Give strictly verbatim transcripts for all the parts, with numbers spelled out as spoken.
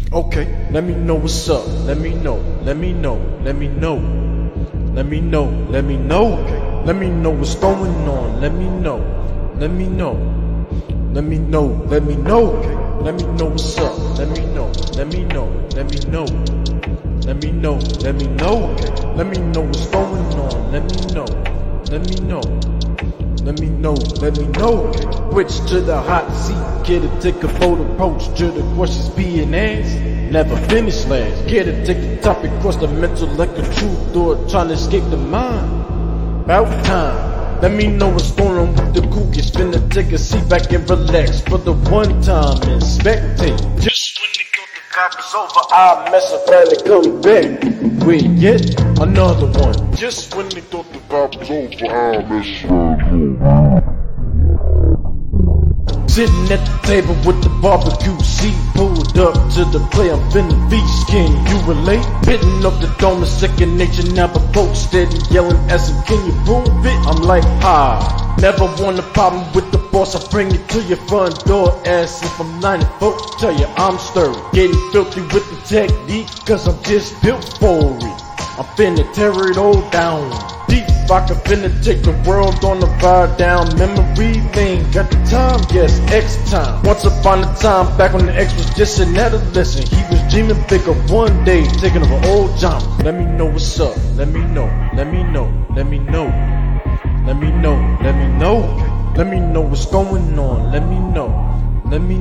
Okay, let me know what's up. Let me know, let me know, let me know. Let me know, let me know. Okay, let me know what's going on. Let me know, let me know. Let me know, let me know. Okay, let me know what's up. Let me know, let me know, let me know. Let me know, let me know. Okay, let me know what's going on. Let me know, let me know. Let me know, let me know. Switch to the hot seat, get a ticket for the approach to the questions being asked. Never finish last. Get a ticket topic cross the mental like a true thought, trying to escape the mind. About time. Let me know what's going on with the cookies. Finna take a seat back and relax for the one time and spectate. Just when they thought the vibe was over, I mess up and come back with yet another one. Just when they thought the vibe was over, I mess up. Sitting at the table with the barbecue seat pulled up to the play, I'm finna feast. Can you relate? Bitten up the dome of second nature, now the folks steady yelling at him, can you prove it? I'm like, ha, never want a problem with the boss, I bring it to your front door. Ask if I'm ninety-four, tell you I'm stirring. Getting filthy with the technique, cause I'm just built for it. I'm finna tear it all down. Deep vodka finna take the world on the ride down memory lane. Got the time, yes, X time. Once upon a time, back when the X was just an adolescent, he was dreaming bigger one day, taking over old John. Let me know what's up. Let me know. Let me know. Let me know. Let me know. Let me know. Let me know what's going on. Let me know. Let me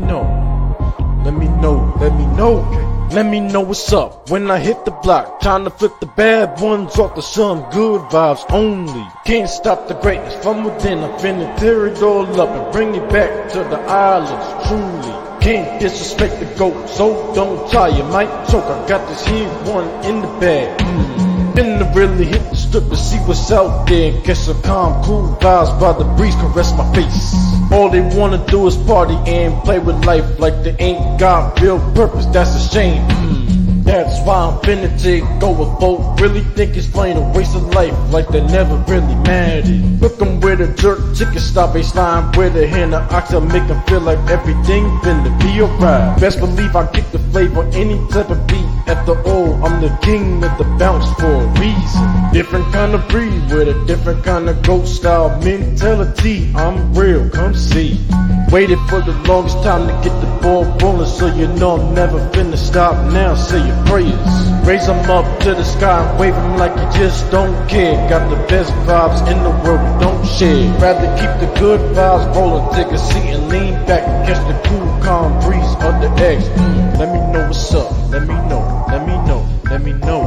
know. Let me know. Let me know. Let me know what's up when I hit the block. Trying to flip the bad ones off to some good vibes only. Can't stop the greatness from within. I'm finna tear it all up and bring it back to the islands. Truly, can't disrespect the GOAT, so don't try. You might choke. I got this here one in the bag. Mm. Finna really hit the strip to see what's out there. Get some calm, cool vibes by the breeze caress my face. All they wanna do is party and play with life like they ain't got real purpose. That's a shame. Mm. That's why I'm finna take over. Folk really think it's plain a waste of life, like they never really mattered. Look 'em with a jerk chicken stop baseline with a hand of ox, I make 'em feel like everything finna be alright. Best believe I kick the flavor any type of beat. After all, I'm the king of the bounce for a reason. Different kind of breed with a different kind of GOAT style mentality. I'm real, come see. Waited for the longest time to get the ball rolling, so you know I'm never finna stop now. Say your prayers, raise 'em up to the sky and wave 'em like you just don't care. Got the best vibes in the world, we don't share. Rather keep the good vibes rolling, take a seat and lean back and catch the cool, calm breeze of the X. Mm. Let me know what's up. Let me know. Let me know. Let me know.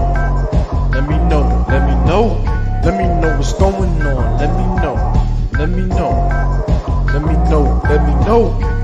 Let me know. Let me know. Let me know what's going on. Let me know. Let me know. Let me know. Let me know.